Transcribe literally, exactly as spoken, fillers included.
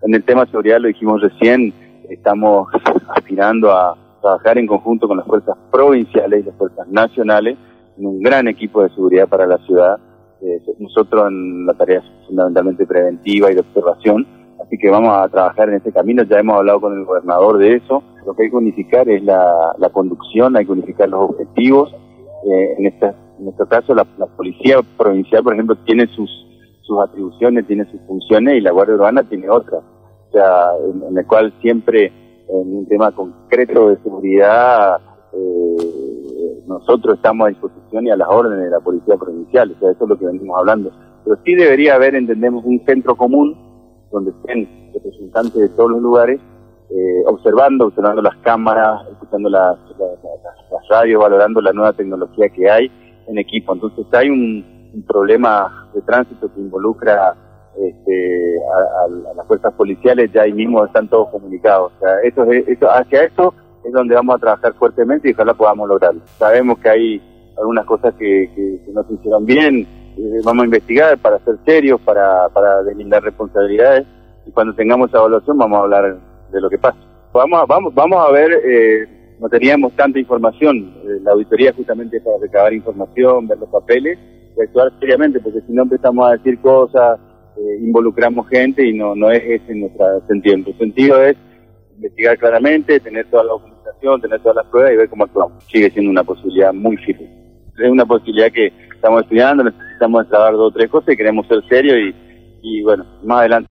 En el tema de seguridad, lo dijimos recién, estamos aspirando a trabajar en conjunto con las fuerzas provinciales y las fuerzas nacionales en un gran equipo de seguridad para la ciudad. Eh, nosotros en la tarea fundamentalmente preventiva y de observación, así que vamos a trabajar en este camino. Ya hemos hablado con el gobernador de eso. Lo que hay que unificar es la, la conducción, hay que unificar los objetivos. Eh, en, esta, en este caso, la, la policía provincial, por ejemplo, tiene sus, sus atribuciones, tiene sus funciones, y la Guardia Urbana tiene otras. O sea, en, en el cual siempre, en un tema concreto de seguridad, eh, nosotros estamos a disposición y a las órdenes de la Policía Provincial. O sea, eso es lo que venimos hablando. Pero sí debería haber, entendemos, un centro común donde estén representantes de todos los lugares, eh, observando, observando las cámaras, escuchando las, las, las, las radios, valorando la nueva tecnología que hay en equipo. Entonces hay un, un problema de tránsito que involucra este, a, a, a las fuerzas policiales, ya ahí mismo están todos comunicados. O sea, eso es, eso, hacia eso es donde vamos a trabajar fuertemente y ojalá podamos lograrlo. Sabemos que hay algunas cosas que, que, que no se hicieron bien, eh, vamos a investigar para ser serios, para, para deslindar responsabilidades, y cuando tengamos esa evaluación vamos a hablar de lo que pasa. Vamos a, vamos, vamos a ver, eh, no teníamos tanta información, eh, la auditoría justamente es para recabar información, ver los papeles, y actuar seriamente, porque si no empezamos a decir cosas, eh, involucramos gente y no, no es ese nuestro sentido. Nuestro sentido es investigar claramente, tener toda la documentación, tener todas las pruebas y ver cómo actuamos. Sigue siendo una posibilidad muy firme. Es una posibilidad que estamos estudiando, necesitamos trabajar dos o tres cosas y queremos ser serios y, y bueno, más adelante.